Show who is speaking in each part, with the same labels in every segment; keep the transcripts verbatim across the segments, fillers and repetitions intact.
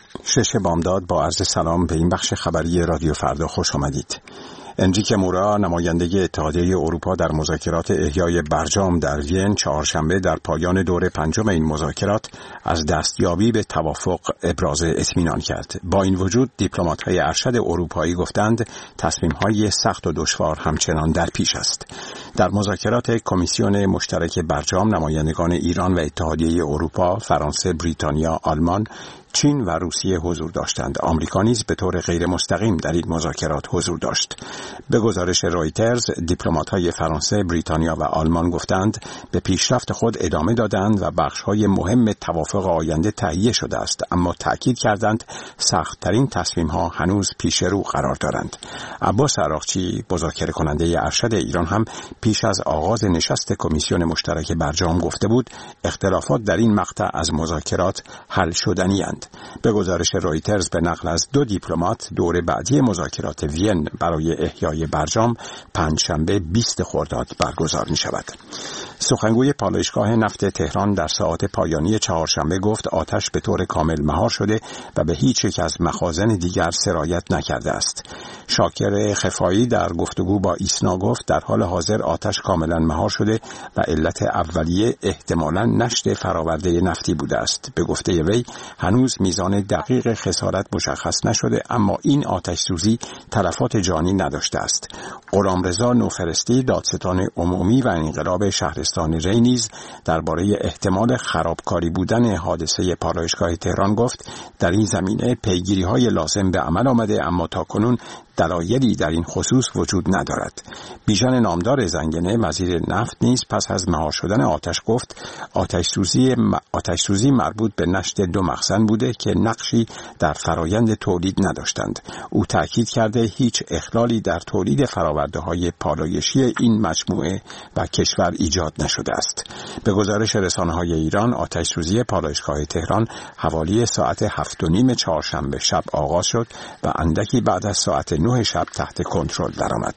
Speaker 1: شش بامداد با عرض سلام به این بخش خبری رادیو فردا خوش آمدید. انریکه مورا نماینده اتحادیه اروپا در مذاکرات احیای برجام در وین چهارشنبه در پایان دور پنجم این مذاکرات از دستیابی به توافق ابراز اطمینان کرد. با این وجود دیپلمات‌های ارشد اروپایی گفتند تصمیم‌های سخت و دشوار همچنان در پیش است. در مذاکرات کمیسیون مشترک برجام نمایندگان ایران و اتحادیه اروپا، فرانسه، بریتانیا، آلمان، چین و روسیه حضور داشتند. آمریکا نیز به طور غیر مستقیم در این مذاکرات حضور داشت. به گزارش رویترز، دیپلمات‌های فرانسه، بریتانیا و آلمان گفتند به پیشرفت خود ادامه دادند و بخش‌های مهم توافق آینده تهیه شده است، اما تأکید کردند سخت‌ترین تصمیم‌ها هنوز پیش رو قرار دارند. عباس عراقچی، مذاکره کننده ارشد ایران، هم پیش از آغاز نشست کمیسیون مشترک برجام گفته بود اختلافات در این مقطع از مذاکرات حل شدنی‌اند. به گزارش رویترز به نقل از دو دیپلمات، دور بعدی مذاکرات وین برای احیای برجام پنجشنبه بیست خرداد برگزار می شود. سخنگوی پالایشگاه نفت تهران در ساعات پایانی چهارشنبه گفت آتش به طور کامل مهار شده و به هیچ یک از مخازن دیگر سرایت نکرده است. شاکر خفایی در گفتگو با ایسنا گفت در حال حاضر آتش کاملا مهار شده و علت اولیه احتمالاً نشت فراورده نفتی بوده است. به گفته وی هنوز میزان دقیق خسارت مشخص نشده، اما این آتش سوزی تلفات جانی نداشته است. غلامرضا نوفرستی، دادستان عمومی و انقلاب شهرستان ری نیز درباره احتمال خرابکاری بودن حادثه پالایشگاه تهران گفت در این زمینه پیگیری‌های لازم به عمل آمده، اما تاکنون دلایلی در این خصوص وجود ندارد. بیژن نامدار زنگنه، وزیر نفت، نیز پس از مهار شدن آتش گفت آتش سوزی آتش سوزی مربوط به نشت دو مخزن بوده که نقشی در فرایند تولید نداشتند. او تاکید کرده هیچ اخلالی در تولید فرآورده‌های پالایشی این مجموعه و کشور ایجاد نشده است. به گزارش رسانه‌های ایران، آتش سوزی پالایشگاه تهران حوالی ساعت هفت و نیم چهارشنبه شب آغاز شد و اندکی بعد از ساعت نه شب تحت کنترل درآمد.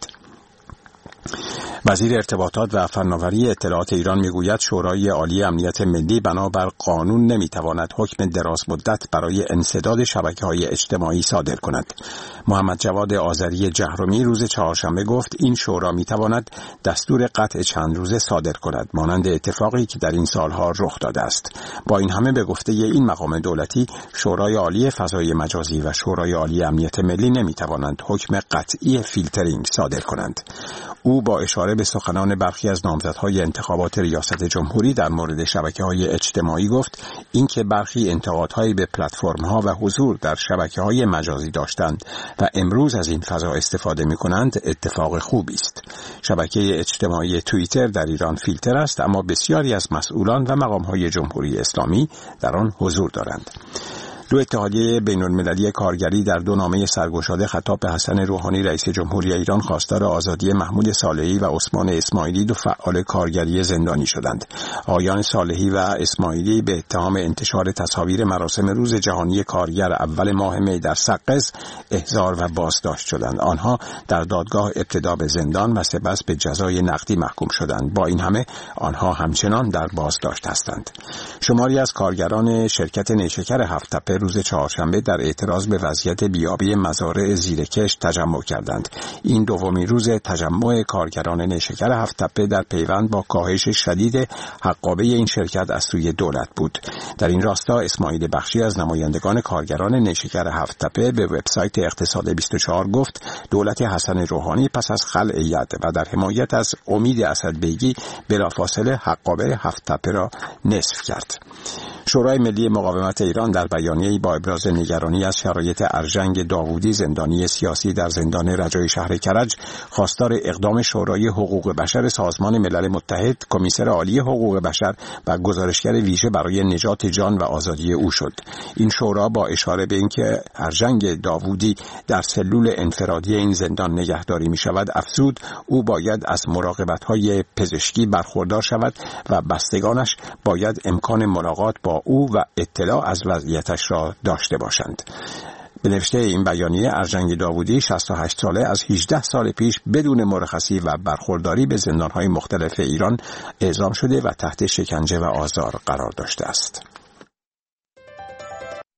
Speaker 1: وزیر ارتباطات و فناوری اطلاعات ایران میگوید شورای عالی امنیت ملی بنابر قانون نمیتواند حکم دراز مدت برای انسداد شبکه‌های اجتماعی صادر کند. محمد جواد آذری جهرمی روز چهارشنبه گفت این شورا میتواند دستور قطع چند روزه صادر کند، مانند اتفاقی که در این سالها رخ داده است. با این همه به گفته این مقام دولتی، شورای عالی فضای مجازی و شورای عالی امنیت ملی نمیتوانند حکم قطعی فیلترینگ صادر کنند. او با اشاره به سخنان برخی از نامزدهای انتخابات ریاست جمهوری در مورد شبکه‌های اجتماعی گفت اینکه برخی انتقادهایی به پلتفرم‌ها و حضور در شبکه‌های مجازی داشتند و امروز از این فضا استفاده می‌کنند اتفاق خوبی است. شبکه اجتماعی توییتر در ایران فیلتر است، اما بسیاری از مسئولان و مقام‌های جمهوری اسلامی در آن حضور دارند. دو اتحادیه بین‌المللی کارگری در دو نامه سرگشاده خطاب به حسن روحانی رئیس جمهوری ایران خواستار آزادی محمود صالحی و عثمان اسماعیلی دو فعال کارگری زندانی شدند. آقایان صالحی و اسماعیلی به اتهام انتشار تصاویر مراسم روز جهانی کارگر اول ماه می در سقز احضار و بازداشت شدند. آنها در دادگاه ابتدا به زندان و سپس به جزای نقدی محکوم شدند. با این همه آنها همچنان در بازداشت هستند. شماری از کارگران شرکت نیشکر هفت تپه روز چهارشنبه در اعتراض به وضعیت بیابی مزارع زیرکش تجمع کردند. این دومین روز تجمع کارگران نیشکر هفت تپه در پیوند با کاهش شدید حقابه این شرکت از سوی دولت بود. در این راستا اسماعیل بخشی از نمایندگان کارگران نیشکر هفت تپه به وبسایت اقتصاد بیست و چهار گفت دولت حسن روحانی پس از خلع ید و در حمایت از امید اسدبیگی بلافاصله حقابه هفت تپه را نصف کرد. شورای ملی مقاومت ایران در بیانیه‌ای با ابراز نگرانی از شرایط ارژنگ داوودی، زندانی سیاسی در زندان رجای شهر کرج، خواستار اقدام شورای حقوق بشر سازمان ملل متحد، کمیسر عالی حقوق بشر و گزارشگر ویژه برای نجات جان و آزادی او شد. این شورا با اشاره به اینکه ارژنگ داوودی در سلول انفرادی این زندان نگهداری می شود افزود او باید از مراقبت‌های پزشکی برخوردار شود و بستگانش باید امکان ملاقات با او و اطلاع از وضعیتش را داشته باشند. به نوشته این بیانیه، ارژنگ داوودی شصت و هشت ساله از هجده سال پیش بدون مرخصی و برخورداری به زندان‌های مختلف ایران اعزام شده و تحت شکنجه و آزار قرار داشته است.